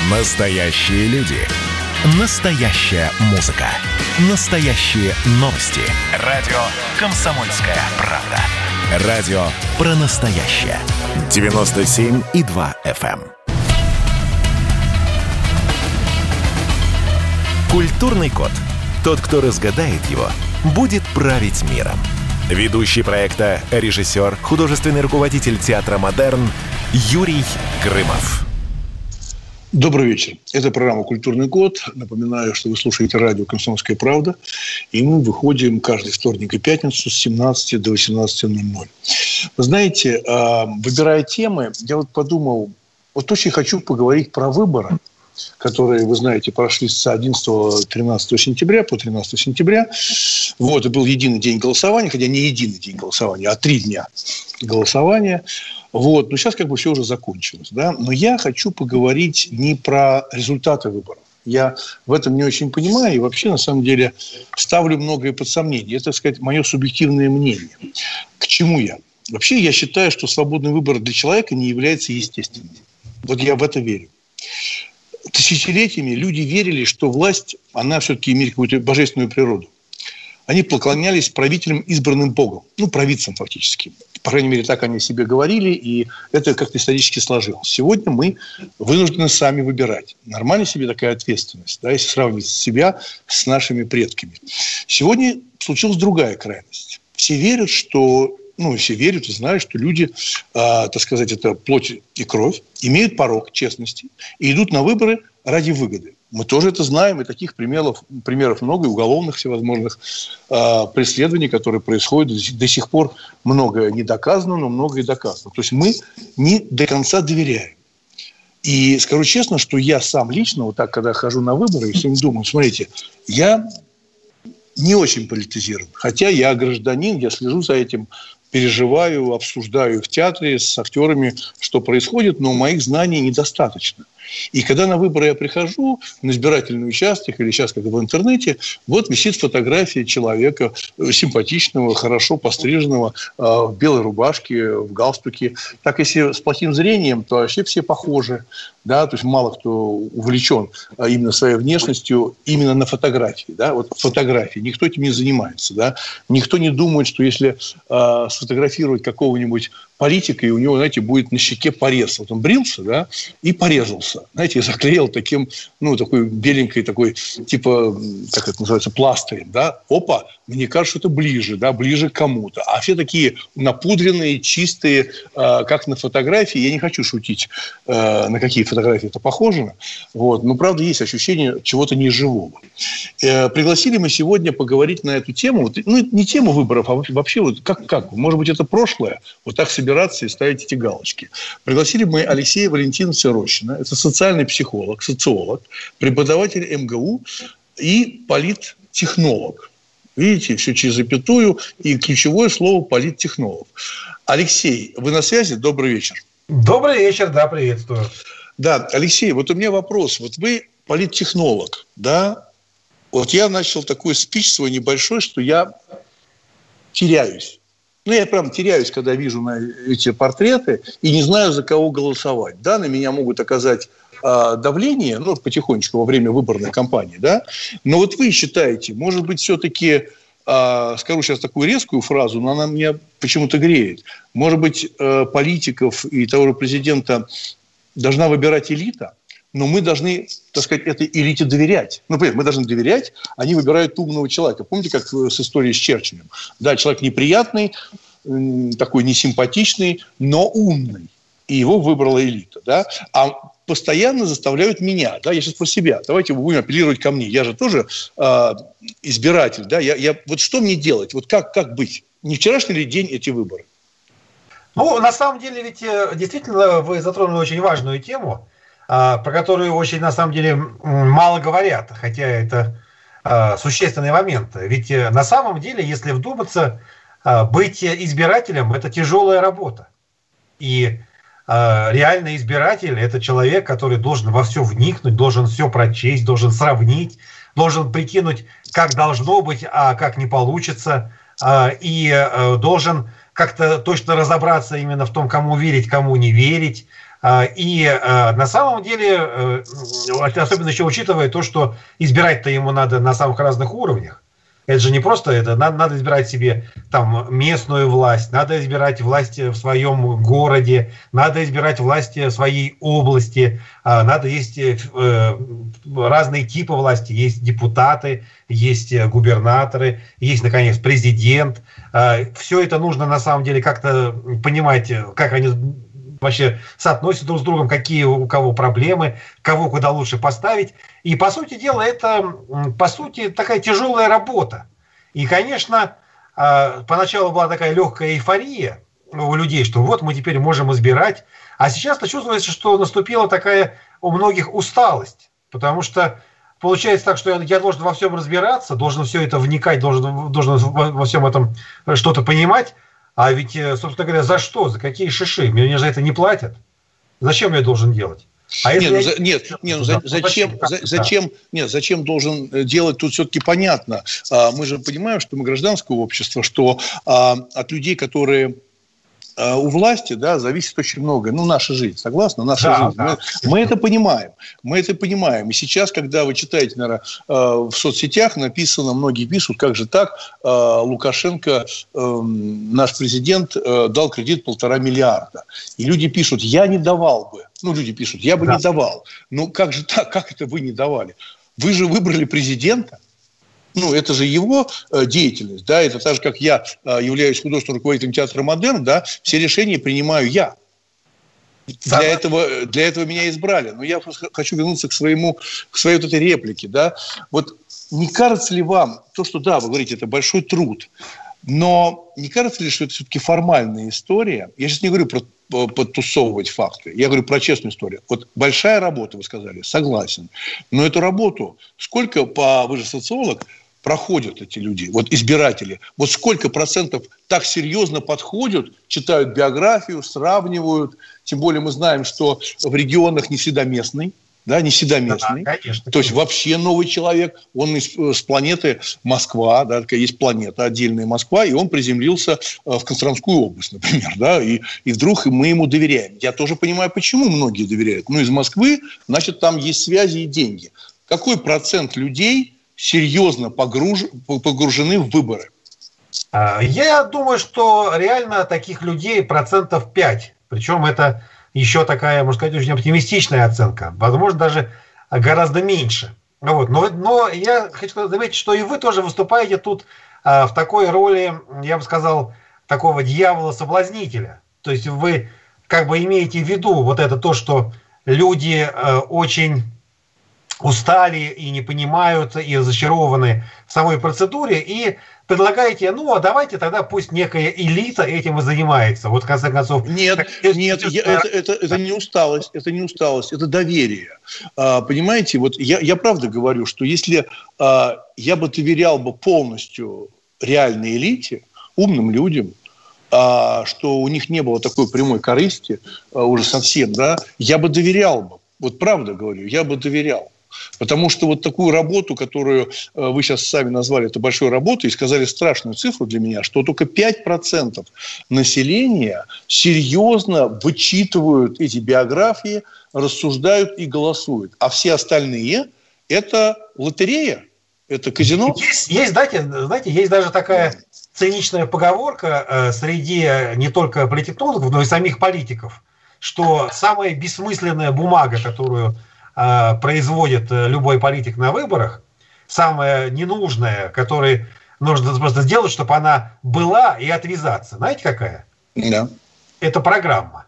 Настоящие люди. Настоящая музыка. Настоящие новости. Радио «Комсомольская правда». Радио про настоящее. 97,2 FM. Культурный код. Тот, кто разгадает его, будет править миром. Ведущий проекта, режиссер, художественный руководитель театра «Модерн» Юрий Грымов. Добрый вечер. Это программа «Культурный код». Напоминаю, что вы слушаете радио «Комсомольская правда». И мы выходим каждый вторник и пятницу с 17 до 18:00. Вы знаете, выбирая темы, я вот подумал, вот очень хочу поговорить про выборы, которые, вы знаете, прошли с 11-13 сентября по 13 сентября. Вот, и был единый день голосования, хотя не единый день голосования, а 3 дня голосования. Вот, но сейчас как бы все уже закончилось, да. Но я хочу поговорить не про результаты выборов. Я в этом не очень понимаю и вообще, на самом деле, ставлю многое под сомнение. Это, так сказать, мое субъективное мнение. К чему я? Вообще, я считаю, что свободный выбор для человека не является естественным. Вот я в это верю. Тысячелетиями люди верили, что власть, она все-таки имеет какую-то божественную природу. Они поклонялись правителям, избранным Богом. Ну, провидцам фактически. По крайней мере, так они себе говорили, и это как-то исторически сложилось. Сегодня мы вынуждены сами выбирать. Нормально себе такая ответственность, да, если сравнивать себя с нашими предками. Сегодня случилась другая крайность. Все верят, что... все верят и знают, что люди, так сказать, это плоть и кровь, имеют порог честности и идут на выборы ради выгоды. Мы тоже это знаем, и таких примеров много, и уголовных всевозможных преследований, которые происходят. До сих пор многое не доказано, но многое доказано. То есть мы не до конца доверяем. И скажу честно, что я сам лично, вот так, когда хожу на выборы, и всем думаю, смотрите, я не очень политизирован. Хотя я гражданин, я слежу за этим, переживаю, обсуждаю в театре с актерами, что происходит, но моих знаний недостаточно. И когда на выборы я прихожу, на избирательный участок или сейчас как в интернете, вот висит фотография человека симпатичного, хорошо постриженного, в белой рубашке, в галстуке. Так, если с плохим зрением, то вообще все похожи. Да? То есть мало кто увлечен именно своей внешностью именно на фотографии. Да? Вот фотографии. Никто этим не занимается. Да? Никто не думает, что если сфотографировать какого-нибудь политика, и у него, знаете, будет на щеке порез. Вот он брился, да, и порезался. Знаете, заклеил таким, такой беленькой, такой, типа, как это называется, пластырем, да. Опа, мне кажется, что это ближе, да, ближе к кому-то. А все такие напудренные, чистые, как на фотографии. Я не хочу шутить, на какие фотографии это похоже. Вот. Но, правда, есть ощущение чего-то неживого. Пригласили мы сегодня поговорить на эту тему. Не тему выборов, а вообще, вот как? Может быть, это прошлое? Вот так собираться и ставить эти галочки. Пригласили мы Алексея Валентиновича Рощина. Это социальный психолог, социолог, преподаватель МГУ и политтехнолог. Видите, все через запятую, и ключевое слово политтехнолог. Алексей, вы на связи? Добрый вечер. Добрый вечер, да, приветствую. Да, Алексей, вот у меня вопрос. Вот вы политтехнолог, да? Вот я начал такой спич свой небольшой, что я теряюсь. Я прям теряюсь, когда вижу эти портреты и не знаю, за кого голосовать. Да, на меня могут оказать давление, потихонечку во время выборной кампании, да. Но вот вы считаете, может быть, все-таки, скажу сейчас такую резкую фразу, но она меня почему-то греет. Может быть, политиков и того же президента должна выбирать элита? Но мы должны, так сказать, этой элите доверять. Например, мы должны доверять, они выбирают умного человека. Помните, как с историей с Черчиллем? Да, человек неприятный, такой несимпатичный, но умный. И его выбрала элита. Да? А постоянно заставляют меня. Да? Я сейчас про себя. Давайте вы будем апеллировать ко мне. Я же тоже избиратель. Да? Вот что мне делать? Вот как быть? Не вчерашний ли день эти выборы? На самом деле, ведь действительно вы затронули очень важную тему, про которую очень, на самом деле, мало говорят, хотя это существенный момент. Ведь на самом деле, если вдуматься, быть избирателем – это тяжелая работа. И реальный избиратель – это человек, который должен во все вникнуть, должен все прочесть, должен сравнить, должен прикинуть, как должно быть, а как не получится, и должен как-то точно разобраться именно в том, кому верить, кому не верить, И на самом деле, особенно еще учитывая то, что избирать-то ему надо на самых разных уровнях. Это же не просто это. Надо избирать себе там местную власть, надо избирать власть в своем городе, надо избирать власть в своей области, надо есть разные типы власти. Есть депутаты, есть губернаторы, есть, наконец, президент. Все это нужно на самом деле как-то понимать, как они вообще соотносятся друг с другом, какие у кого проблемы, кого куда лучше поставить. И, по сути дела, это, такая тяжелая работа. И, конечно, поначалу была такая легкая эйфория у людей, что вот мы теперь можем избирать. А сейчас-то чувствуется, что наступила такая у многих усталость. Потому что получается так, что я должен во всем разбираться, должен все это вникать, должен во всем этом что-то понимать. А ведь, собственно говоря, за что? За какие шиши? Мне за это не платят. Зачем я должен делать? Зачем должен делать, тут все-таки понятно. Мы же понимаем, что мы гражданское общество, что от людей, которые у власти, да, зависит очень многое. Ну, наша жизнь, согласна? Наша жизнь. Да. Мы это понимаем. И сейчас, когда вы читаете, наверное, в соцсетях написано, многие пишут, как же так, Лукашенко, наш президент, дал кредит 1,5 миллиарда. И люди пишут, я не давал бы. Люди пишут, я бы не давал. Ну, как же так? Как это вы не давали? Вы же выбрали президента. Это же его деятельность, да, это так же, как я являюсь художественным руководителем театра «Модерн», да, все решения принимаю я. Для этого меня избрали. Но я просто хочу вернуться к своей вот этой реплике, да. Вот не кажется ли вам, то, что, да, вы говорите, это большой труд, но не кажется ли, что это все-таки формальная история? Я сейчас не говорю про подтусовывать факты. Я говорю про честную историю. Вот большая работа, вы сказали, согласен. Но эту работу, сколько, вы же социолог, проходят эти люди, вот избиратели, вот сколько процентов так серьезно подходят, читают биографию, сравнивают, тем более мы знаем, что в регионах не всегда местный, да, не всегда местный, да, конечно. То есть вообще новый человек, он с планеты Москва, да, такая есть планета, отдельная Москва, и он приземлился в Костромскую область, например, да, и вдруг мы ему доверяем. Я тоже понимаю, почему многие доверяют. Из Москвы, значит, там есть связи и деньги. Какой процент людей серьезно погружены в выборы? Я думаю, что реально таких людей 5%. Причем это еще такая, можно сказать, очень оптимистичная оценка. Возможно, даже гораздо меньше. Но я хочу заметить, что и вы тоже выступаете тут в такой роли, я бы сказал, такого дьявола-соблазнителя. То есть вы как бы имеете в виду вот это то, что люди очень устали и не понимают, и разочарованы в самой процедуре, и предлагаете, давайте тогда пусть некая элита этим и занимается. Вот в конце концов... Нет, это не усталость, это доверие. Понимаете, вот я правда говорю, что если я бы доверял бы полностью реальной элите, умным людям, что у них не было такой прямой корысти уже совсем, да, я бы доверял бы. Вот правда говорю, я бы доверял. Потому что вот такую работу, которую вы сейчас сами назвали, это большой работой, и сказали страшную цифру для меня, что только 5% населения серьезно вычитывают эти биографии, рассуждают и голосуют. А все остальные – это лотерея, это казино. Есть, знаете, есть даже такая циничная поговорка среди не только политтехнологов, но и самих политиков, что самая бессмысленная бумага, которую производит любой политик на выборах, самое ненужное, которое нужно просто сделать, чтобы она была и отвязаться. Знаете, какая? Да. Это программа.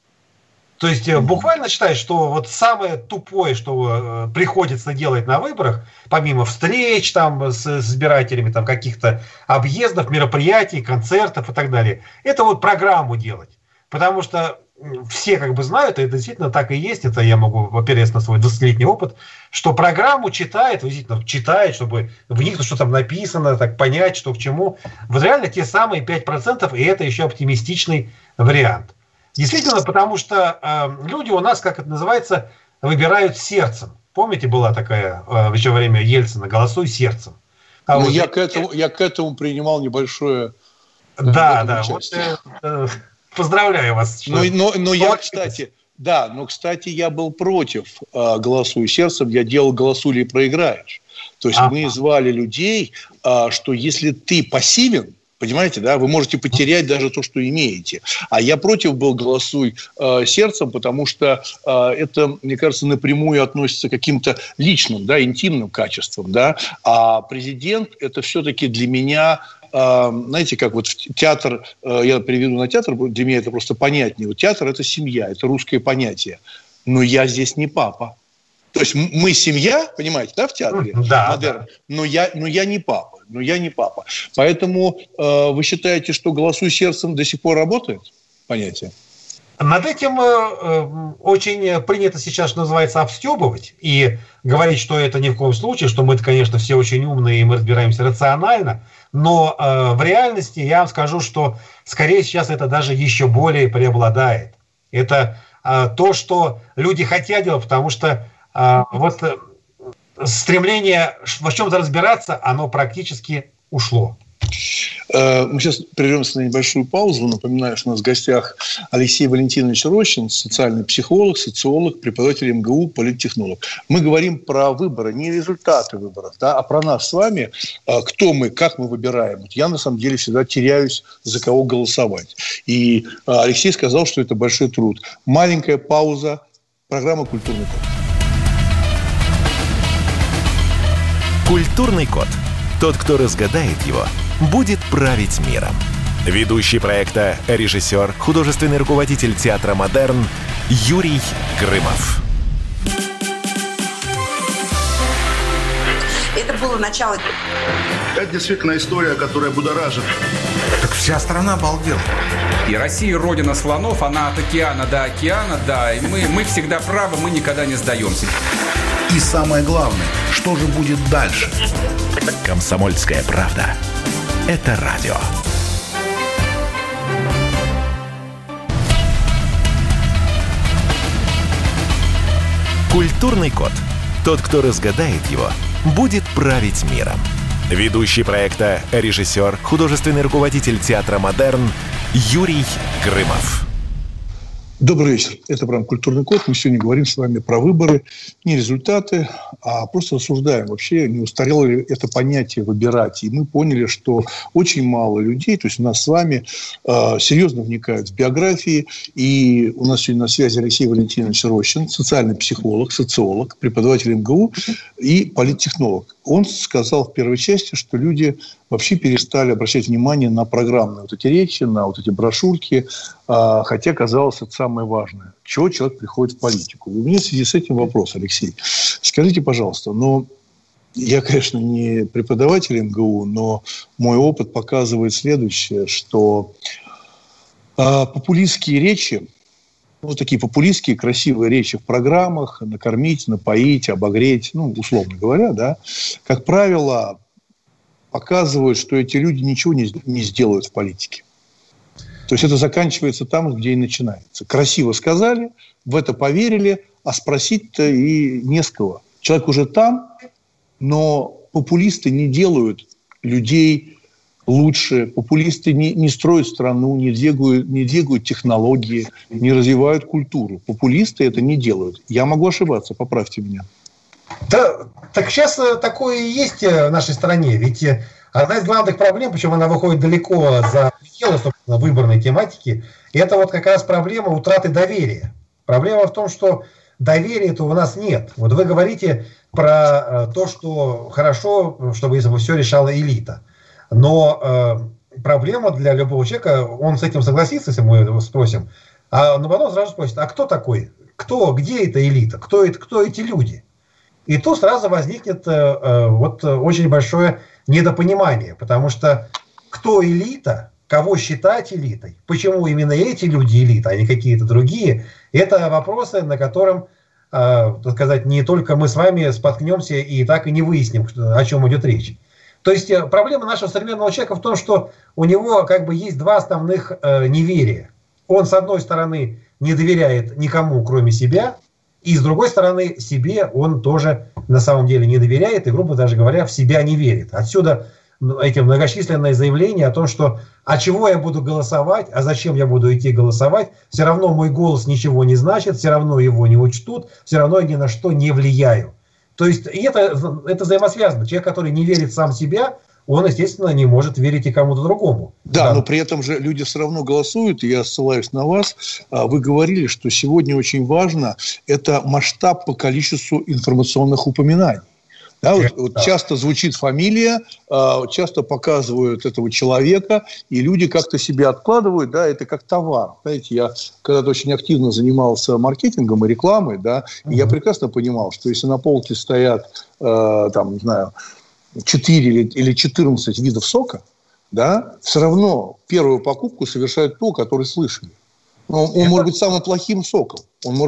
То есть буквально считать, что вот самое тупое, что приходится делать на выборах, помимо встреч там, с избирателями, там, каких-то объездов, мероприятий, концертов и так далее, это вот программу делать. Потому что все как бы знают, и это действительно так и есть, это я могу опереться на свой 20-летний опыт, что программу читает, чтобы вникнуть, что там написано, так понять, что к чему. Вот реально те самые 5%, и это еще оптимистичный вариант. Действительно, потому что люди у нас, как это называется, выбирают сердцем. Помните, была такая еще во время Ельцина «Голосуй сердцем». Я к этому принимал небольшое... Да. Поздравляю вас. Но я, кстати, Да, но, кстати, я был против «Голосуй сердцем», я делал «Голосуй или проиграешь». То есть мы звали людей, что если ты пассивен, понимаете, да, вы можете потерять даже то, что имеете. А я против был «Голосуй сердцем», потому что это, мне кажется, напрямую относится к каким-то личным, да, интимным качествам, да. А президент – это все-таки для меня, знаете, как вот театр, я переведу на театр, для меня это просто понятнее. Вот театр – это семья, это русское понятие. Но я здесь не папа. То есть мы семья, понимаете, да, в театре? Да. Модерн, но я не папа. Поэтому вы считаете, что «Голосуй сердцем» до сих пор работает? Понятие. Над этим очень принято сейчас, что называется, обстебывать и говорить, что это ни в коем случае, что мы-то, конечно, все очень умные и мы разбираемся рационально, но в реальности я вам скажу, что скорее сейчас это даже еще более преобладает. Это то, что люди хотят делать, потому что вот стремление во чем-то разбираться, оно практически ушло. Мы сейчас прервемся на небольшую паузу. Напоминаю, что у нас в гостях Алексей Валентинович Рощин, социальный психолог, социолог, преподаватель МГУ, политтехнолог. Мы говорим про выборы, не результаты выборов, да, а про нас с вами, кто мы, как мы выбираем. Я, на самом деле, всегда теряюсь, за кого голосовать. И Алексей сказал, что это большой труд. Маленькая пауза. Программа «Культурный код». Культурный код. Тот, кто разгадает его, будет править миром. Ведущий проекта, режиссер, художественный руководитель театра «Модерн» Юрий Грымов. Это было начало. Это действительно история, которая будоражит. Так вся страна обалдела. И Россия родина слонов, она от океана до океана, да. И мы всегда правы, мы никогда не сдаемся. И самое главное, что же будет дальше? «Комсомольская правда». Это радио. Культурный код. Тот, кто разгадает его, будет править миром. Ведущий проекта, режиссер, художественный руководитель театра «Модерн» Юрий Грымов. Добрый вечер. Это программа «Культурный код». Мы сегодня говорим с вами про выборы. Не результаты, а просто рассуждаем вообще, не устарело ли это понятие «выбирать». И мы поняли, что очень мало людей, то есть у нас с вами серьезно вникают в биографии. И у нас сегодня на связи Алексей Валентинович Рощин, социальный психолог, социолог, преподаватель МГУ и политтехнолог. Он сказал в первой части, что люди вообще перестали обращать внимание на программные вот эти речи, на вот эти брошюрки, хотя, казалось, это самое важное. Чего человек приходит в политику? И у меня в связи с этим вопрос, Алексей. Скажите, пожалуйста, я, конечно, не преподаватель МГУ, но мой опыт показывает следующее, что популистские речи, вот такие популистские, красивые речи в программах, накормить, напоить, обогреть, условно говоря, да, как правило, показывают, что эти люди ничего не сделают в политике. То есть это заканчивается там, где и начинается. Красиво сказали, в это поверили, а спросить-то и не с кого. Человек уже там, но популисты не делают людей лучше, популисты не строят страну, не двигают технологии, не развивают культуру. Популисты это не делают. Я могу ошибаться, поправьте меня. Да, так сейчас такое и есть в нашей стране. Ведь одна из главных проблем, причем она выходит далеко за пределы, собственно, выборной тематики, это вот как раз проблема утраты доверия. Проблема в том, что доверия-то у нас нет. Вот вы говорите про то, что хорошо, чтобы все решала элита. Но проблема для любого человека, он с этим согласится, если мы его спросим, но потом сразу спросит, а кто такой? Где эта элита? Кто эти люди? И тут сразу возникнет очень большое недопонимание, потому что кто элита, кого считать элитой, почему именно эти люди элита, а не какие-то другие, это вопросы, на котором, так сказать, не только мы с вами споткнемся и так и не выясним, о чем идет речь. То есть проблема нашего современного человека в том, что у него есть два основных неверия. Он, с одной стороны, не доверяет никому, кроме себя, и, с другой стороны, себе он тоже на самом деле не доверяет и, грубо даже говоря, в себя не верит. Отсюда эти многочисленные заявления о том, что а чего я буду голосовать, а зачем я буду идти голосовать, все равно мой голос ничего не значит, все равно его не учтут, все равно я ни на что не влияю. То есть это взаимосвязано. Человек, который не верит в сам себя, он, естественно, не может верить и кому-то другому. Да, но при этом же люди все равно голосуют, и я ссылаюсь на вас. Вы говорили, что сегодня очень важно это масштаб по количеству информационных упоминаний. Да, вот часто звучит фамилия, часто показывают этого человека, и люди как-то себя откладывают, да, это как товар. Знаете, я когда-то очень активно занимался маркетингом и рекламой, да, и я прекрасно понимал, что если на полке стоят, там, не знаю, 4 или 14 видов сока, да, все равно первую покупку совершает то, который слышали. Он может быть самым плохим соком.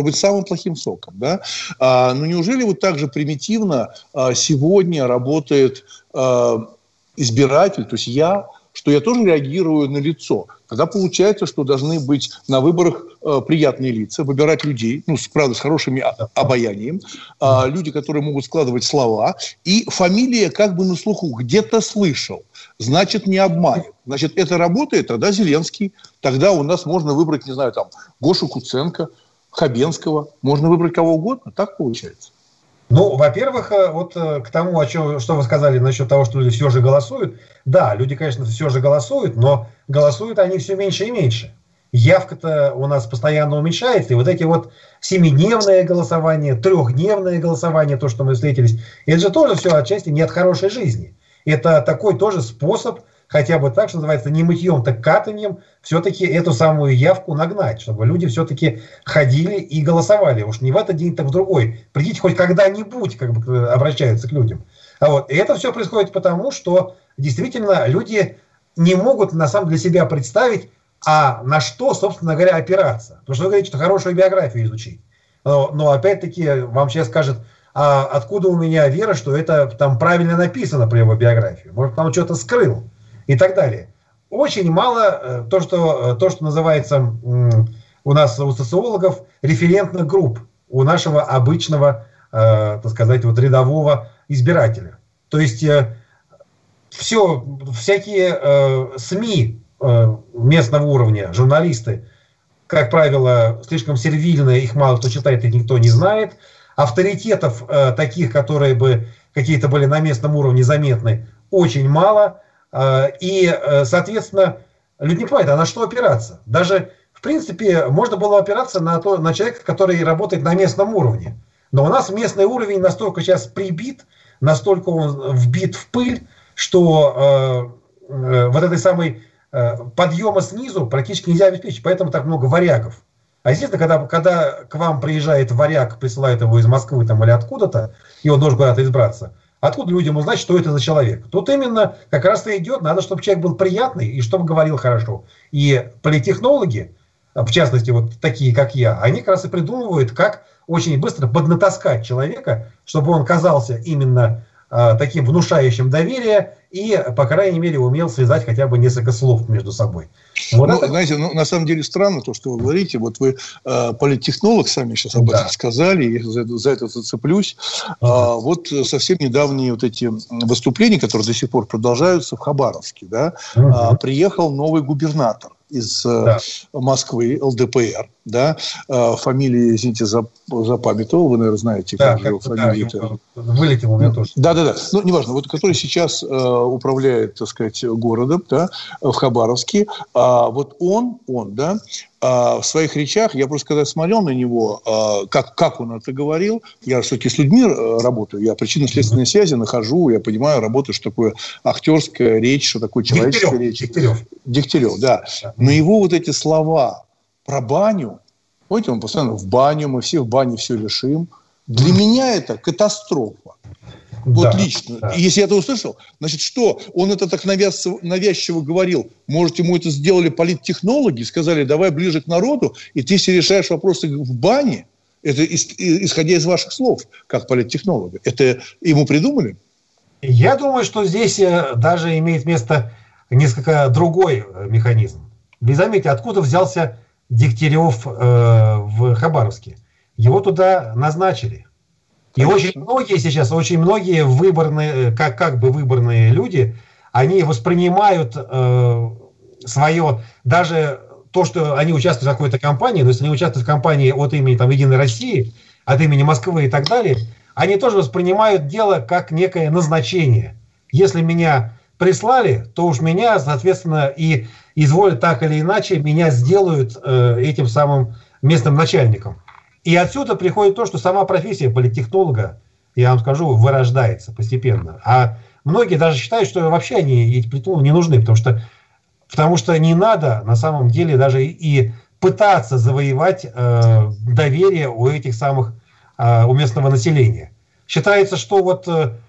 Да? Но неужели вот так же примитивно сегодня работает избиратель, то есть я, что я тоже реагирую на лицо? Тогда получается, что должны быть на выборах приятные лица, выбирать людей, правда, с хорошим обаянием, люди, которые могут складывать слова, и фамилия как бы на слуху, где-то слышал, значит, не обманет. Значит, это работает, тогда Зеленский, тогда у нас можно выбрать, не знаю, там, Гошу Куценко, Хабенского, можно выбрать кого угодно, так получается. Ну, во-первых, вот к тому, что вы сказали насчет того, что люди все же голосуют. Да, люди, конечно, все же голосуют, но голосуют они все меньше и меньше. Явка-то у нас постоянно уменьшается. И вот эти вот 7-дневное голосование, 3-дневное голосование, то, что мы встретились, это же тоже все отчасти не от хорошей жизни. Это такой тоже способ, хотя бы так, что называется, не мытьем, так катаньем, все-таки эту самую явку нагнать, чтобы люди все-таки ходили и голосовали. Уж не в этот день, так в другой. Придите хоть когда-нибудь, как бы обращаются к людям. И это все происходит потому, что действительно люди не могут на самом деле для себя представить, а на что, собственно говоря, опираться. Потому что вы говорите, что хорошую биографию изучить. Но опять-таки вам сейчас скажут, а откуда у меня вера, что это там правильно написано про его биографию. Может, он что-то скрыл. И так далее. Очень мало то, что называется у нас, у социологов, референтных групп у нашего обычного, так сказать, вот рядового избирателя. То есть всякие СМИ местного уровня, журналисты, как правило, слишком сервильные, их мало кто читает, их никто не знает. Авторитетов таких, которые бы какие-то были на местном уровне заметны, очень мало. И, соответственно, люди не понимают, а на что опираться. Даже, в принципе, можно было опираться на человека, который работает на местном уровне. Но у нас местный уровень настолько сейчас прибит, настолько он вбит в пыль, что вот этой самой подъема снизу практически нельзя обеспечить. Поэтому так много варягов. А естественно, когда к вам приезжает варяг, присылает его из Москвы там, или откуда-то, и он должен куда-то избраться, откуда людям узнать, что это за человек? Тут именно как раз и идет, надо, чтобы человек был приятный и чтобы говорил хорошо. И политтехнологи, в частности, вот такие, как я, они как раз и придумывают, как очень быстро поднатаскать человека, чтобы он казался именно таким внушающим доверие и, по крайней мере, умел связать хотя бы несколько слов между собой. Вот это... Знаете, на самом деле странно то, что вы говорите. Вот вы политтехнолог, сами сейчас об этом сказали, и за это зацеплюсь. Вот совсем недавние вот эти выступления, которые до сих пор продолжаются в Хабаровске, да, приехал новый губернатор из Москвы, ЛДПР, да, фамилии, извините, запамятовал, вы, наверное, знаете, как же его фамилия. Вылетел у меня тоже. Да, ну, неважно, вот который сейчас управляет, так сказать, городом, да, в Хабаровске, вот он, да, в своих речах, я просто когда смотрел на него, как он это говорил, я все-таки с людьми работаю, я причинно-следственные связи нахожу, я понимаю, работаю, что такое актерская речь, что такое человеческая речь. Дегтярев, да. Но его вот эти слова про баню, помните, он постоянно в баню, мы все в бане все решим. Для меня это катастрофа. Вот лично. Да. И если я это услышал, значит, что? Он это так навязчиво говорил. Может, ему это сделали политтехнологи, сказали, давай ближе к народу, и ты все решаешь вопросы в бане. Это исходя из ваших слов, как политтехнолога. Это ему придумали? Я думаю, что здесь даже имеет место несколько другой механизм. Вы заметите, откуда взялся Дегтярев в Хабаровске? Его туда назначили. И очень многие сейчас, очень многие выборные, как бы выборные люди, они воспринимают свое, даже то, что они участвуют в какой-то кампании, но если они участвуют в кампании от имени там, «Единой России», от имени Москвы и так далее, они тоже воспринимают дело как некое назначение. Если меня прислали, то уж меня, соответственно, и изволят так или иначе, меня сделают этим самым местным начальником. И отсюда приходит то, что сама профессия политтехнолога, я вам скажу, вырождается постепенно. А многие даже считают, что вообще они, эти политтехнологи, не нужны, потому что не надо на самом деле даже и пытаться завоевать доверие у этих самых, у местного населения. Считается, что вот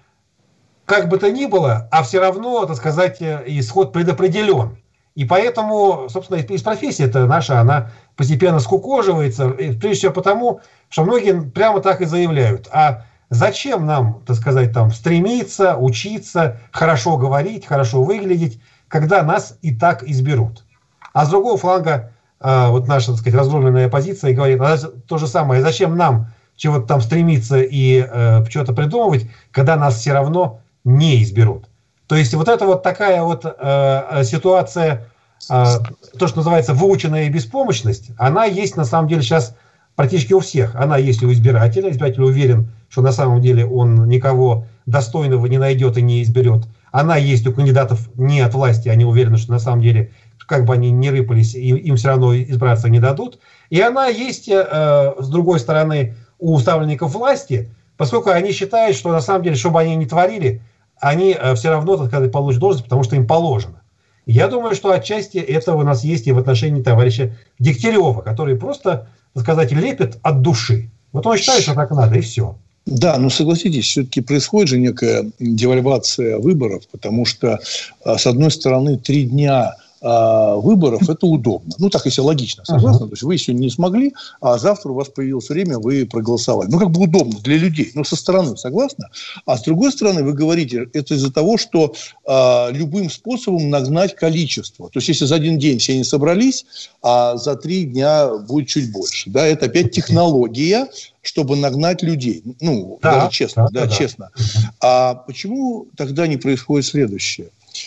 как бы то ни было, а все равно, так сказать, исход предопределен. И поэтому, собственно, из профессии-то наша, она постепенно скукоживается, прежде всего потому, что многие прямо так и заявляют. А зачем нам, так сказать, там, стремиться, учиться, хорошо говорить, хорошо выглядеть, когда нас и так изберут? А с другого фланга, вот наша, так сказать, разгромленная оппозиция говорит, то же самое, зачем нам чего-то там стремиться и что-то придумывать, когда нас все равно не изберут. То есть вот это вот такая вот ситуация, то, что называется выученная беспомощность, она есть на самом деле сейчас практически у всех. Она есть у избирателя. Избиратель уверен, что на самом деле он никого достойного не найдет и не изберет. Она есть у кандидатов не от власти. Они уверены, что на самом деле, как бы они ни рыпались, им все равно избраться не дадут. И она есть, с другой стороны, у ставленников власти, поскольку они считают, что на самом деле, что бы они ни творили, они все равно, так сказать, получат должность, потому что им положено. Я думаю, что отчасти этого у нас есть и в отношении товарища Дегтярева, который просто, так сказать, лепит от души. Вот он считает, что так надо, и все. Да, но согласитесь, все-таки происходит же некая девальвация выборов, потому что, с одной стороны, 3 дня выборов – это удобно. Ну, так, если логично, согласны? То есть вы еще не смогли, а завтра у вас появилось время, вы проголосовали. Ну, как бы удобно для людей, но со стороны, согласны? А с другой стороны, вы говорите, это из-за того, что любым способом нагнать количество. То есть, если за один день все не собрались, а за 3 дня будет чуть больше. Да, это опять технология, чтобы нагнать людей. Ну, да, даже честно. Да. Честно. А почему тогда не происходит следующее?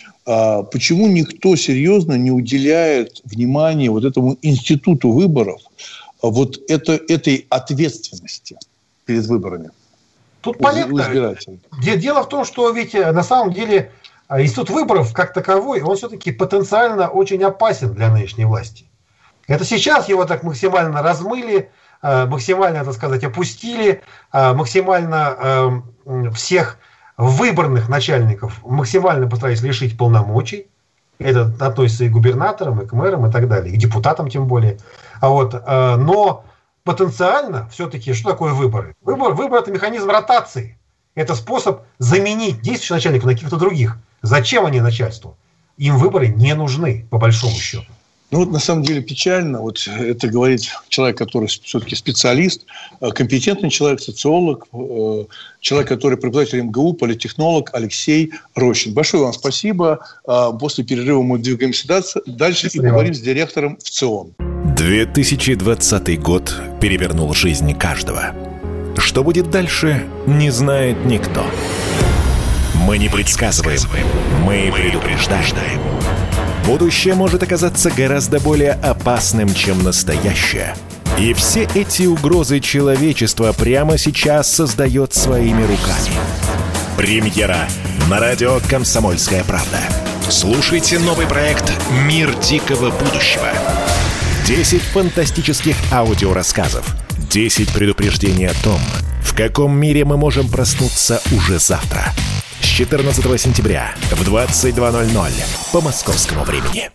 Почему никто серьезно не уделяет внимания вот этому институту выборов, вот этой ответственности перед выборами? Тут понятно. Дело в том, что ведь на самом деле институт выборов как таковой, он все-таки потенциально очень опасен для нынешней власти. Это сейчас его так максимально размыли, максимально, так сказать, опустили, максимально всех выборных начальников максимально постарались лишить полномочий. Это относится и к губернаторам, и к мэрам, и так далее, и к депутатам тем более. Но потенциально все-таки, что такое выборы? Выбор – это механизм ротации. Это способ заменить действующих начальников на каких-то других. Зачем они начальству? Им выборы не нужны, по большому счету. Ну, вот на самом деле печально. Вот это говорит человек, который все-таки специалист, компетентный человек, социолог, человек, который преподаватель МГУ, политтехнолог Алексей Рощин. Большое вам спасибо. После перерыва мы двигаемся дальше и поговорим с директором ВЦИОН. 2020 год перевернул жизнь каждого. Что будет дальше, не знает никто. Мы не предсказываем, мы предупреждаем. Будущее может оказаться гораздо более опасным, чем настоящее. И все эти угрозы человечество прямо сейчас создает своими руками. Премьера на радио «Комсомольская правда». Слушайте новый проект «Мир дикого будущего». 10 фантастических аудиорассказов. 10 предупреждений о том, в каком мире мы можем проснуться уже завтра. С 14 сентября в 22:00 по московскому времени.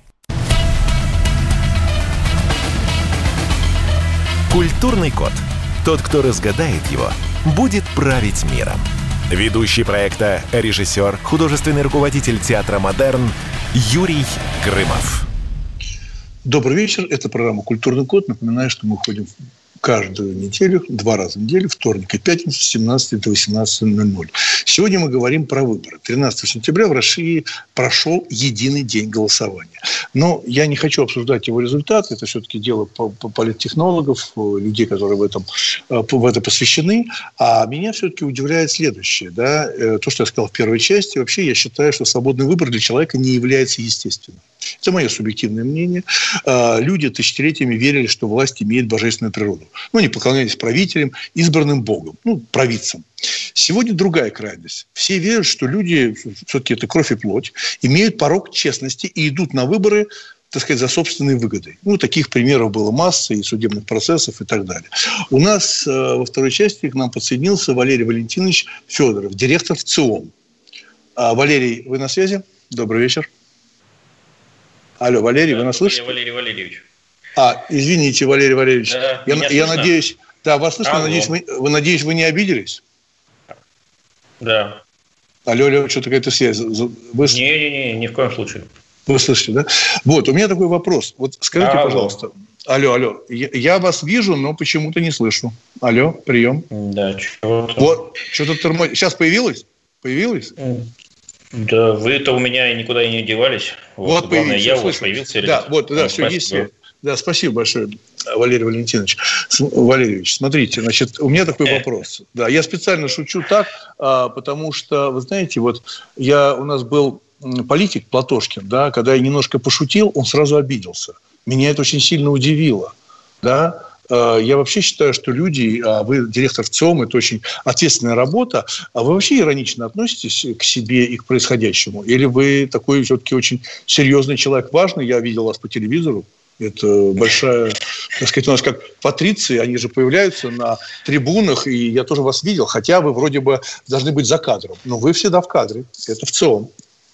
Культурный код. Тот, кто разгадает его, будет править миром. Ведущий проекта, режиссер, художественный руководитель театра «Модерн» Юрий Грымов. Добрый вечер. Это программа «Культурный код». Напоминаю, что мы ходим каждую неделю, 2 раза в неделю, вторник и пятницу с 17 до 18:00. Сегодня мы говорим про выборы. 13 сентября в России прошел единый день голосования. Но я не хочу обсуждать его результаты. Это все-таки дело политтехнологов, людей, которые в это посвящены. А меня все-таки удивляет следующее. Да? То, что я сказал в первой части. Вообще я считаю, что свободный выбор для человека не является естественным. Это мое субъективное мнение. Люди тысячелетиями верили, что власть имеет божественную природу. Они поклонялись правителям, избранным Богом, провидцам. Сегодня другая крайность. Все верят, что люди, все-таки это кровь и плоть, имеют порог честности и идут на выборы, так сказать, за собственной выгодой. Таких примеров было масса, и судебных процессов, и так далее. У нас во второй части к нам подсоединился Валерий Валентинович Федоров, директор ЦИОМ. Валерий, вы на связи? Добрый вечер. Алло, Валерий, вы нас слышите? Я Валерий Валерьевич. Извините, Валерий Валерьевич. Да, я надеюсь... Да, вас слышно. Надеюсь, вы не обиделись? Да. Алло, что-то какая-то связь. Не, ни в коем случае. Вы слышите, да? У меня такой вопрос. Скажите, пожалуйста. Алло. Я вас вижу, но почему-то не слышу. Алло, прием. Да, чего-то. Что-то тормозит. Сейчас появилось? Появилось? Да, вы-то у меня никуда и не девались. Главное, я у вас появился. Да, все, есть связь. Да, спасибо большое, Валерий Валерьевич. Смотрите, у меня такой вопрос. Да, я специально шучу так, потому что, вы знаете, у нас был политик Платошкин, да, когда я немножко пошутил, он сразу обиделся. Меня это очень сильно удивило, да. Я вообще считаю, что люди, вы директор ЦИОМ, это очень ответственная работа, а вы вообще иронично относитесь к себе и к происходящему? Или вы такой все-таки очень серьезный человек, важный? Я видел вас по телевизору. Это большая, так сказать, у нас как патриции, они же появляются на трибунах, и я тоже вас видел, хотя вы вроде бы должны быть за кадром. Но вы всегда в кадре, это в ЦИОМ.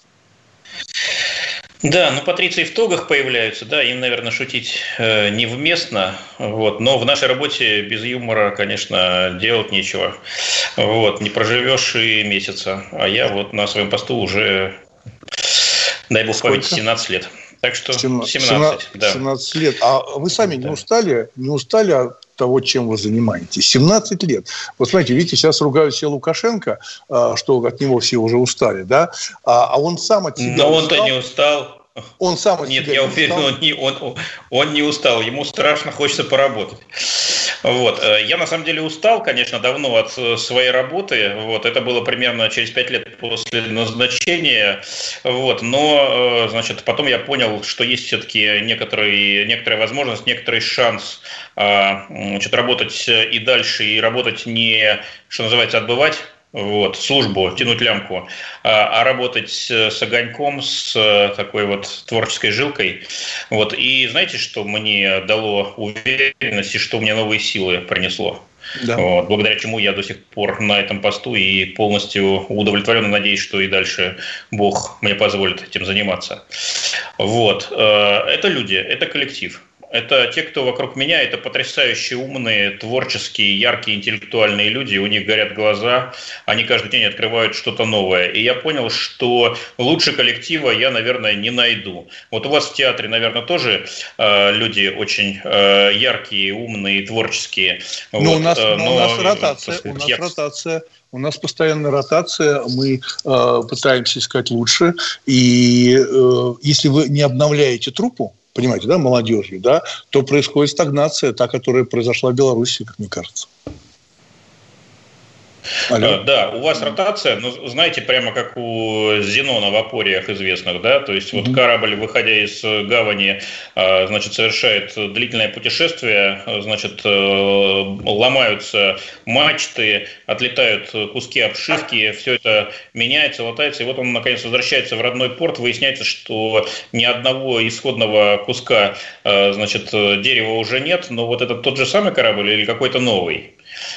Да, патриции в тогах появляются, да, им, наверное, шутить невместно, но в нашей работе без юмора, конечно, делать нечего, не проживешь и месяца, а я на своем посту уже, дай бог памяти, 17 лет. Так что 17, да. 17 лет. А вы сами не устали от того, чем вы занимаетесь? 17 лет. Смотрите, видите, сейчас ругают все Лукашенко, что от него все уже устали, да? А он сам от себя устал. Но он-то не устал. Он сам от себя Нет, я уверен, он не устал. Ему страшно хочется поработать. Я, на самом деле, устал, конечно, давно от своей работы. Это было примерно через 5 лет после назначения. Но, потом я понял, что есть все-таки некоторая возможность, некоторый шанс работать и дальше, и работать не, что называется, отбывать службу, тянуть лямку, а работать с огоньком, с такой творческой жилкой. И знаете, что мне дало уверенность и что мне новые силы принесло? Да. Благодаря чему я до сих пор на этом посту и полностью удовлетворенно надеюсь, что и дальше Бог мне позволит этим заниматься. Это люди, это коллектив. Это те, кто вокруг меня, это потрясающе умные, творческие, яркие, интеллектуальные люди. У них горят глаза, они каждый день открывают что-то новое. И я понял, что лучше коллектива я, наверное, не найду. У вас в театре, наверное, тоже люди очень яркие, умные, творческие. У нас ротация. У нас постоянная ротация, мы пытаемся искать лучше. И если вы не обновляете труппу, понимаете, да, молодежью, да, то происходит стагнация, та, которая произошла в Беларуси, как мне кажется. Алло. Да, у вас ротация, знаете, прямо как у Зенона в Апориях известных, да, то есть корабль, выходя из гавани, совершает длительное путешествие, ломаются мачты, отлетают куски обшивки, все это меняется, латается, и он, наконец, возвращается в родной порт, выясняется, что ни одного исходного куска, дерева уже нет, но это тот же самый корабль или какой-то новый?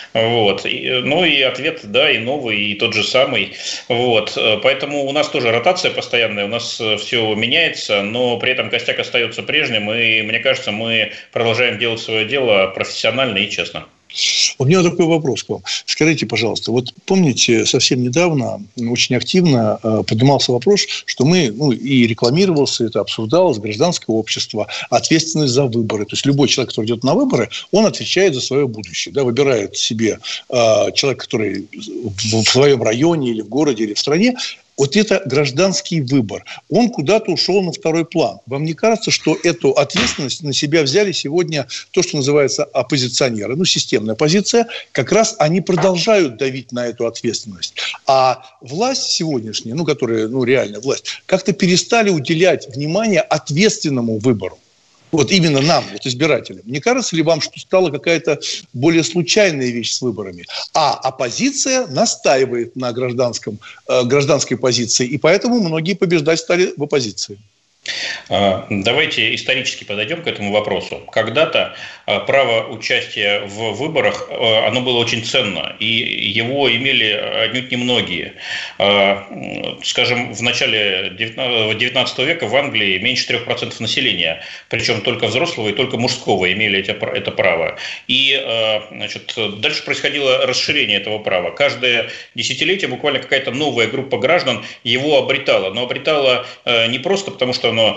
И ответ, да, и новый, и тот же самый. Поэтому у нас тоже ротация постоянная, у нас все меняется, но при этом костяк остается прежним, и мне кажется, мы продолжаем делать свое дело профессионально и честно. У меня такой вопрос к вам. Скажите, пожалуйста, вот помните, совсем недавно очень активно поднимался вопрос, что мы, и рекламировался, это обсуждалось, гражданское общество, ответственность за выборы. То есть любой человек, который идет на выборы, он отвечает за свое будущее. Да, выбирает себе человек, который в своем районе или в городе, или в стране. Вот это гражданский выбор. Он куда-то ушел на второй план. Вам не кажется, что эту ответственность на себя взяли сегодня то, что называется оппозиционеры, системная оппозиция, как раз они продолжают давить на эту ответственность. А власть сегодняшняя, которая реальная власть, как-то перестали уделять внимание ответственному выбору. Вот именно нам, избирателям. Не кажется ли вам, что стала какая-то более случайная вещь с выборами? А оппозиция настаивает на гражданской позиции, и поэтому многие побеждать стали в оппозиции. Давайте исторически подойдем к этому вопросу. Когда-то право участия в выборах, оно было очень ценно, и его имели отнюдь немногие. Скажем, в начале XIX века в Англии меньше 3% населения, причем только взрослого и только мужского имели это право. И дальше происходило расширение этого права. Каждое десятилетие буквально какая-то новая группа граждан его обретала. Но обретала не просто потому, что оно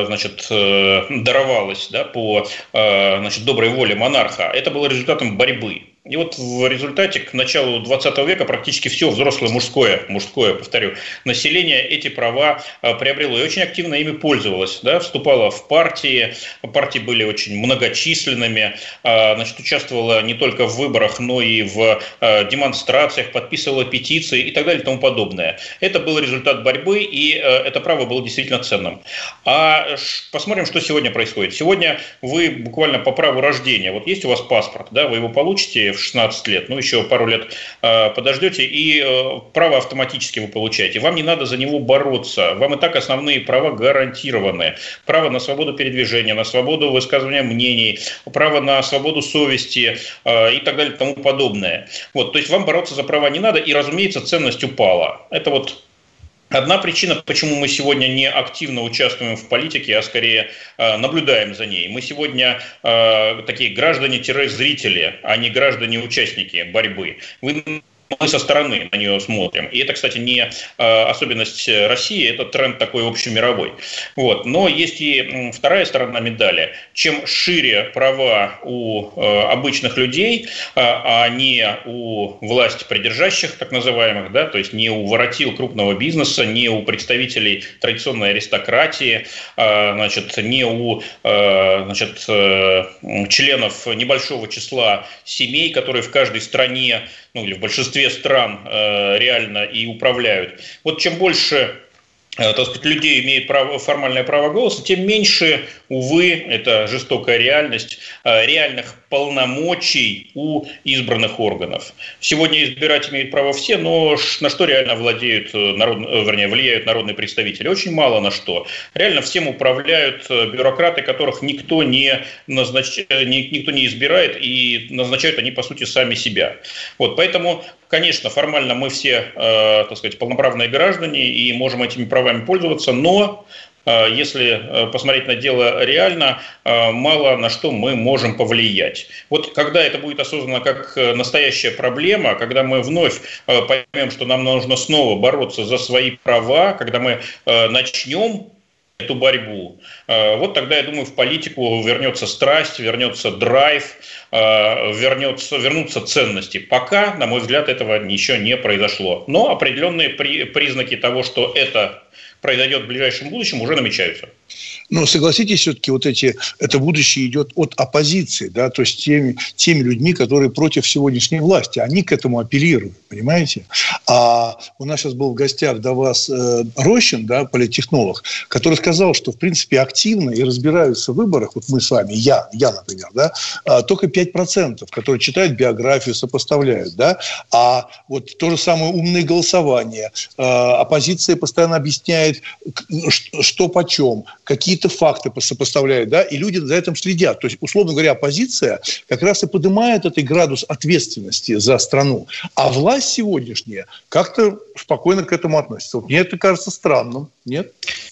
даровалось по доброй воле монарха. Это было результатом борьбы. И вот в результате к началу 20 века практически все взрослое мужское, повторю, население эти права приобрело и очень активно ими пользовалось. Вступало в партии были очень многочисленными, участвовало не только в выборах, но и в демонстрациях, подписывало петиции и так далее и тому подобное. Это был результат борьбы, и это право было действительно ценным. А посмотрим, что сегодня происходит. Сегодня вы буквально по праву рождения, вот есть у вас паспорт, вы его получите в 16 лет, еще пару лет подождете, и право автоматически вы получаете. Вам не надо за него бороться. Вам и так основные права гарантированы. Право на свободу передвижения, на свободу высказывания мнений, право на свободу совести и так далее и тому подобное. То есть вам бороться за права не надо, и, разумеется, ценность упала. Это одна причина, почему мы сегодня не активно участвуем в политике, а скорее наблюдаем за ней. Мы сегодня такие граждане-зрители, а не граждане-участники борьбы. Мы со стороны на нее смотрим. И это, кстати, не особенность России, это тренд такой общемировой. Но есть и вторая сторона медали. Чем шире права у обычных людей, а не у властепридержащих, так называемых, то есть не у воротил крупного бизнеса, не у представителей традиционной аристократии, не у членов небольшого числа семей, которые в каждой стране, или в большинстве стран реально и управляют. Чем больше людей имеет формальное право голоса, тем меньше, увы, это жестокая реальность, реальных полномочий у избранных органов. Сегодня избирать имеют право все, но на что реально влияют народные представители? Очень мало на что. Реально всем управляют бюрократы, которых никто не избирает, и назначают они, по сути, сами себя. Поэтому, конечно, формально мы все, полноправные граждане и можем этими правами пользоваться, но если посмотреть на дело реально, мало на что мы можем повлиять. Когда это будет осознано как настоящая проблема, когда мы вновь поймем, что нам нужно снова бороться за свои права, когда мы начнем эту борьбу, тогда, я думаю, в политику вернется страсть, вернется драйв, вернутся ценности. Пока, на мой взгляд, этого еще не произошло. Но определенные признаки того, что это произойдет в ближайшем будущем, уже намечаются. Но согласитесь, все-таки это будущее идет от оппозиции, то есть теми людьми, которые против сегодняшней власти. Они к этому апеллируют, понимаете? А у нас сейчас был в гостях до вас Рощин, политтехнолог, который сказал, что, в принципе, активно и разбираются в выборах, мы с вами, я, например, только 5%, которые читают биографию, сопоставляют, а то же самое умное голосование, оппозиция постоянно объясняет, что почем, какие-то факты сопоставляют, и люди за этим следят. То есть, условно говоря, оппозиция как раз и поднимает этот градус ответственности за страну. А власть сегодняшняя как-то спокойно к этому относится. Мне это кажется странным, нет?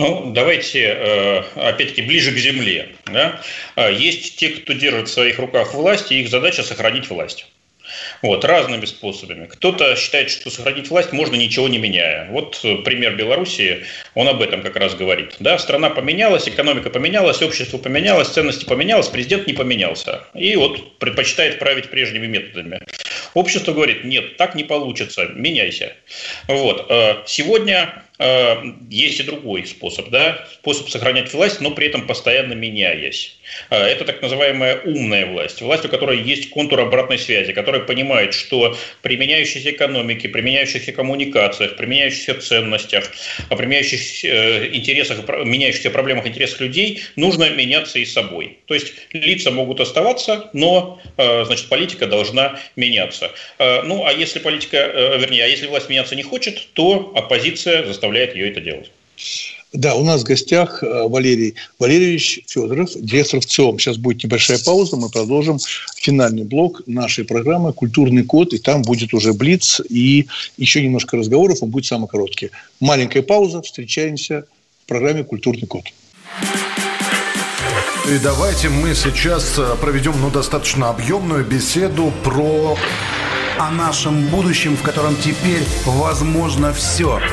Ну, давайте, опять-таки, ближе к земле. Да? Есть те, кто держит в своих руках власть, и их задача сохранить власть. Вот, разными способами. Кто-то считает, что сохранить власть можно, ничего не меняя. Вот пример Белоруссии, он об этом как раз говорит. Да, страна поменялась, экономика поменялась, общество поменялось, ценности поменялось, президент не поменялся. И вот предпочитает править прежними методами. Общество говорит, нет, так не получится, меняйся. Вот. Сегодня есть и другой способ, да? Способ сохранять власть, но при этом постоянно меняясь. Это так называемая умная власть, власть, у которой есть контур обратной связи, которая понимает, что при меняющейся экономике, при меняющихся коммуникациях, при меняющихся ценностях, при меняющихся интересах, меняющихся проблемах, интересах людей нужно меняться и собой. То есть лица могут оставаться, но, значит, политика должна меняться. Ну, а если если власть меняться не хочет, то оппозиция заставляет ее это делать. Да, у нас в гостях Валерий Валерьевич Федоров, директор ВЦИОМ. Сейчас будет небольшая пауза, мы продолжим финальный блок нашей программы «Культурный код», и там будет уже блиц, и еще немножко разговоров, он будет самый короткий. Маленькая пауза, встречаемся в программе «Культурный код». И давайте мы сейчас проведем достаточно объемную беседу о нашем будущем, в котором теперь возможно все.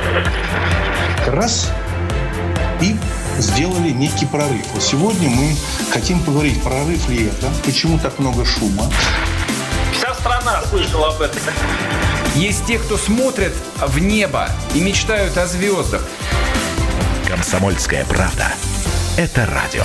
Раз и сделали некий прорыв. Вот сегодня мы хотим поговорить, прорыв ли это, почему так много шума. Вся страна слышала об этом. Есть те, кто смотрят в небо и мечтают о звездах. «Комсомольская правда» – это радио.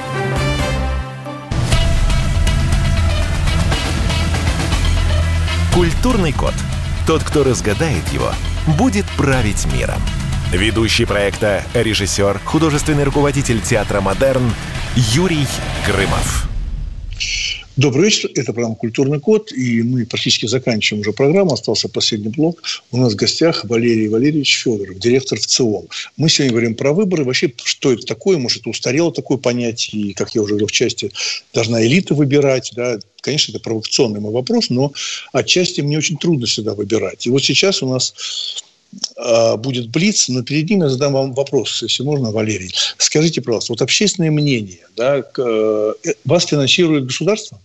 Культурный код. Тот, кто разгадает его, будет править миром. Ведущий проекта, режиссер, художественный руководитель театра «Модерн» Юрий Грымов. Добрый вечер. Это программа «Культурный код», и мы практически заканчиваем уже программу. Остался последний блок. У нас в гостях Валерий Валерьевич Федоров, директор ВЦИОМ. Мы сегодня говорим про выборы. Вообще, что это такое? Может, это устарело такое понятие? И, как я уже говорил в части, должна элита выбирать. Да? Конечно, это провокационный мой вопрос, но отчасти мне очень трудно всегда выбирать. И вот сейчас у нас будет блиц, но перед ним я задам вам вопрос, если можно, Валерий. Скажите, пожалуйста, вот общественное мнение, да, вас финансирует государство?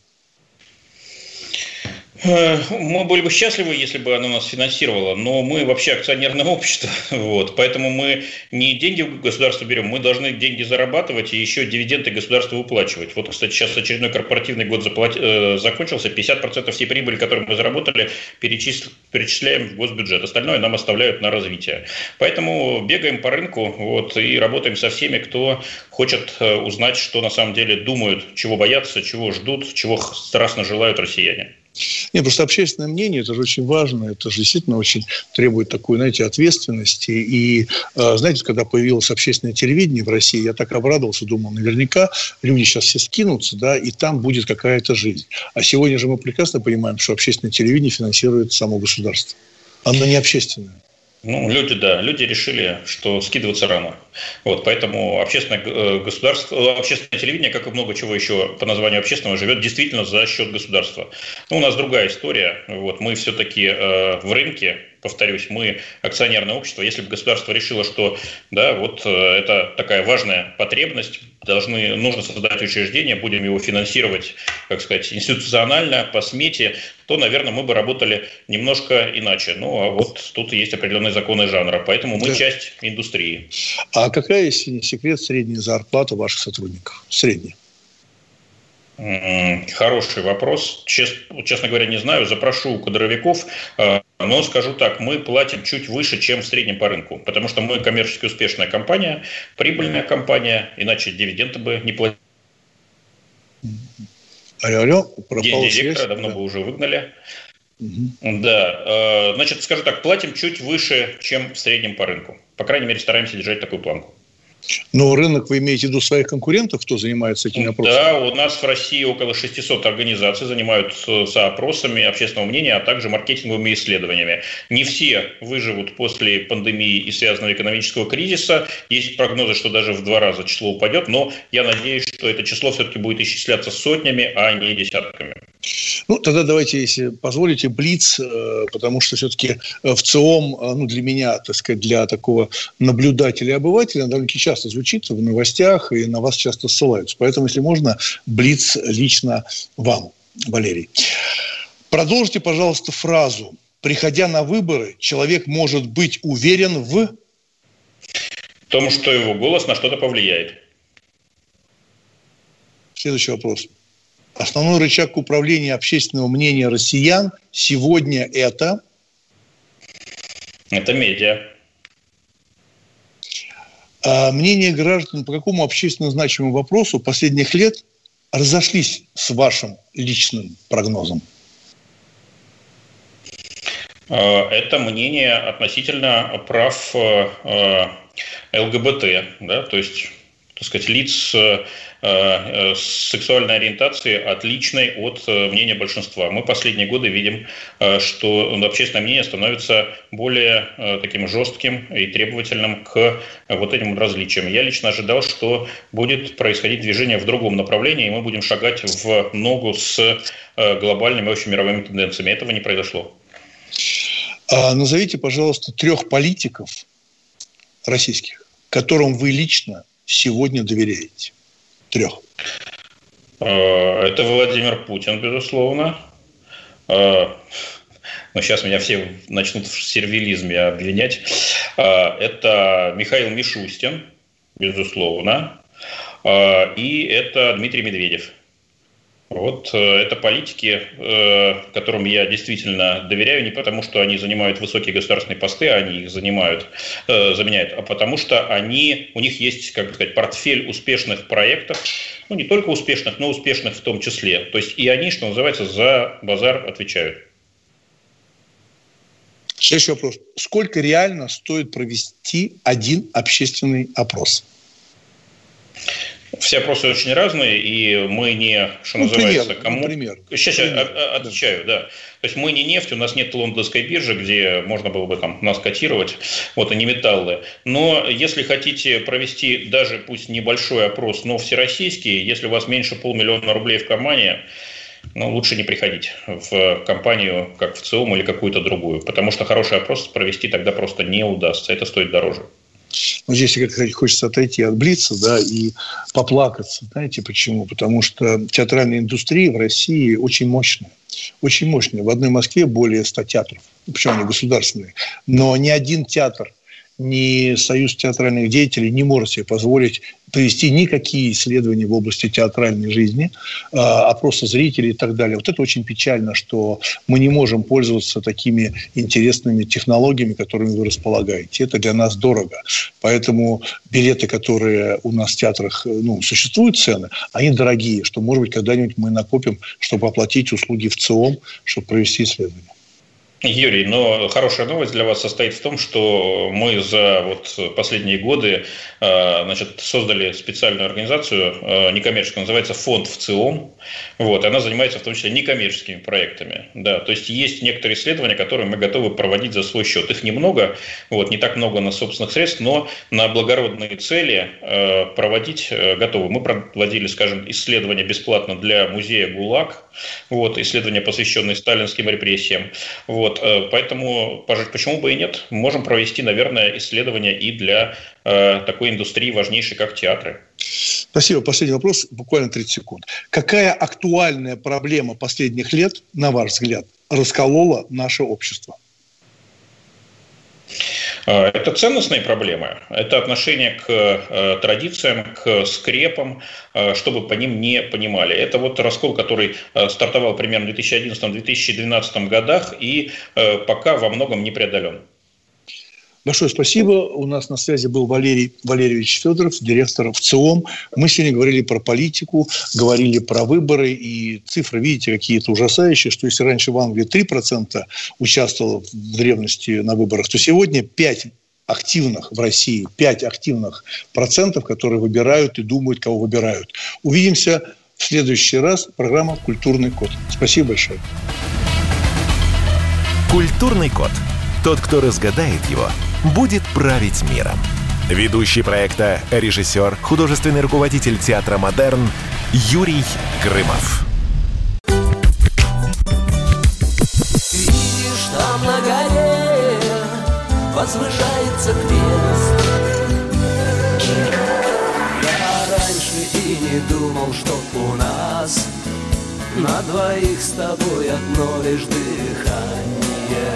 Мы были бы счастливы, если бы оно нас финансировало, но мы вообще акционерное общество, вот, поэтому мы не деньги у государства берем, мы должны деньги зарабатывать и еще дивиденды государству выплачивать. Вот, кстати, сейчас очередной корпоративный год закончился, 50% всей прибыли, которую мы заработали, перечисляем в госбюджет, остальное нам оставляют на развитие. Поэтому бегаем по рынку вот, и работаем со всеми, кто хочет узнать, что на самом деле думают, чего боятся, чего ждут, чего страстно желают россияне. Нет, просто общественное мнение, это же очень важно, это же действительно очень требует такой, знаете, ответственности. И, знаете, когда появилось общественное телевидение в России, я так обрадовался, думал, наверняка люди сейчас все скинутся, да, и там будет какая-то жизнь. А сегодня же мы прекрасно понимаем, что общественное телевидение финансирует само государство. Оно не общественное. Ну, люди решили, что скидываться рано. Вот, поэтому общественное телевидение, как и много чего еще по названию общественного, живет действительно за счет государства. Ну, у нас другая история. Вот, мы все-таки в рынке, повторюсь, мы акционерное общество. Если бы государство решило, что да, вот это такая важная потребность, нужно создать учреждение, будем его финансировать, как сказать, институционально, по смете, то, наверное, мы бы работали немножко иначе. Ну, а вот тут есть определенные законы жанра, поэтому мы часть индустрии. А какая, если не секрет, средняя зарплата ваших сотрудников? Средняя? Хороший вопрос. Честно говоря, не знаю. Запрошу у кадровиков. Но скажу так, мы платим чуть выше, чем в среднем по рынку. Потому что мы коммерчески успешная компания, прибыльная компания. Иначе дивиденды бы не платили. Алло, пропала связь. Директора давно бы уже выгнали. Да. Значит, скажу так, платим чуть выше, чем в среднем по рынку. По крайней мере, стараемся держать такую планку. Но рынок, вы имеете в виду своих конкурентов, кто занимается этими опросами? Да, у нас в России около 600 организаций занимаются опросами общественного мнения, а также маркетинговыми исследованиями. Не все выживут после пандемии и связанного экономического кризиса. Есть прогнозы, что даже в 2 раза число упадет, но я надеюсь, что это число все-таки будет исчисляться сотнями, а не десятками. Ну, тогда давайте, если позволите, блиц, потому что все-таки в ЦИОМ, для меня, так сказать, для такого наблюдателя и обывателя, довольно-таки часто звучит в новостях, и на вас часто ссылаются. Поэтому, если можно, блиц лично вам, Валерий. Продолжите, пожалуйста, фразу. Приходя на выборы, человек может быть уверен в том, что его голос на что-то повлияет. Следующий вопрос. Основной рычаг управления общественного мнения россиян сегодня это? Это медиа. Мнения граждан по какому общественно значимому вопросу последних лет разошлись с вашим личным прогнозом? Это мнение относительно прав ЛГБТ, да, то есть, так сказать, лиц с сексуальной ориентацией, отличной от мнения большинства. Мы последние годы видим, что общественное мнение становится более таким жестким и требовательным к вот этим различиям. Я лично ожидал, что будет происходить движение в другом направлении, и мы будем шагать в ногу с глобальными общемировыми тенденциями. Этого не произошло. Назовите, пожалуйста, 3 политиков российских, которым вы лично сегодня доверяете. 3. Это Владимир Путин, безусловно. Но сейчас меня все начнут в сервилизме обвинять. Это Михаил Мишустин, безусловно. И это Дмитрий Медведев. Вот это политики, которым я действительно доверяю, не потому, что они занимают высокие государственные посты, они их заменяют, а потому что у них есть, как сказать, портфель успешных проектов, не только успешных, но успешных в том числе. То есть и они, что называется, за базар отвечают. Следующий вопрос. Сколько реально стоит провести один общественный опрос? Все опросы очень разные, и мы не, что называется, кому... Сейчас я отвечаю, да. То есть мы не нефть, у нас нет лондонской биржи, где можно было бы там нас котировать, и не металлы. Но если хотите провести даже пусть небольшой опрос, но всероссийский, если у вас меньше 500 000 рублей в кармане, лучше не приходить в компанию, как в ЦИОМ или какую-то другую, потому что хороший опрос провести тогда просто не удастся, это стоит дороже. Здесь хочется отойти от блица, да, и поплакаться. Знаете почему? Потому что театральная индустрия в России очень мощная. Очень мощная. В одной Москве более 100 театров. Причем они государственные. Но ни один театр, ни союз театральных деятелей не может себе позволить провести никакие исследования в области театральной жизни, опроса зрителей и так далее. Вот это очень печально, что мы не можем пользоваться такими интересными технологиями, которыми вы располагаете. Это для нас дорого. Поэтому билеты, которые у нас в театрах, существуют цены, они дорогие, что, может быть, когда-нибудь мы накопим, чтобы оплатить услуги в ЦИОМ, чтобы провести исследование. Юрий, но хорошая новость для вас состоит в том, что мы за последние годы создали специальную организацию некоммерческую, называется фонд в ЦИОМ. Она занимается в том числе некоммерческими проектами. Да, то есть есть некоторые исследования, которые мы готовы проводить за свой счет. Их немного, не так много на собственных средств, но на благородные цели проводить готовы. Мы проводили, скажем, исследования бесплатно для музея ГУЛАГ, исследования, посвященные сталинским репрессиям. Поэтому почему бы и нет? Можем провести, наверное, исследования и для такой индустрии важнейшей, как театры. Спасибо. Последний вопрос, буквально 30 секунд. Какая актуальная проблема последних лет, на ваш взгляд, расколола наше общество? Это ценностные проблемы, это отношение к традициям, к скрепам, чтобы по ним не понимали. Это раскол, который стартовал примерно в 2011-2012 годах и пока во многом не преодолен. Большое спасибо. У нас на связи был Валерий Валерьевич Федоров, директор в ЦИОМ. Мы сегодня говорили про политику, говорили про выборы, и цифры, видите, какие-то ужасающие, что если раньше в Англии 3% участвовало в древности на выборах, то сегодня 5 активных в России, 5 активных процентов, которые выбирают и думают, кого выбирают. Увидимся в следующий раз. Программа «Культурный код». Спасибо большое. «Культурный код». Тот, кто разгадает его, будет править миром. Ведущий проекта, режиссер, художественный руководитель театра «Модерн» Юрий Грымов. возвышается крест. Я раньше и не думал, что у нас на двоих с тобой одно лишь дыхание.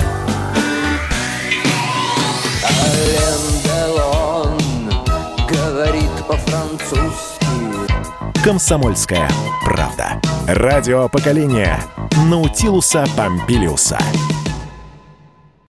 Ален Делон говорит по-французски. «Комсомольская правда». Радио поколения Наутилуса Помпилиуса.